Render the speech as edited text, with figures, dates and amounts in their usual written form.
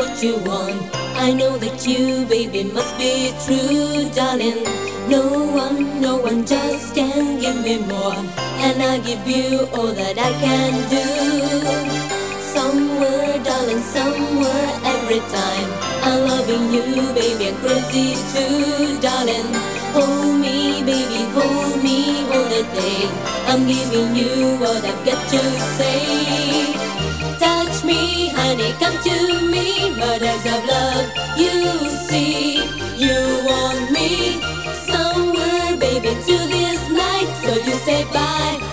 what you want. I know that you, baby, must be true, darling. No one just can give me more, and I give you all that I can do. Somewhere, darling, somewhere, every time I'm loving you, baby, I'm crazy too, darling. Hold me, baby, hold me all the day. I'm giving you what I've got to say. Touch me, honey, come to me, mothers of love, you see. You want me somewhere, baby, to this night, so you say bye.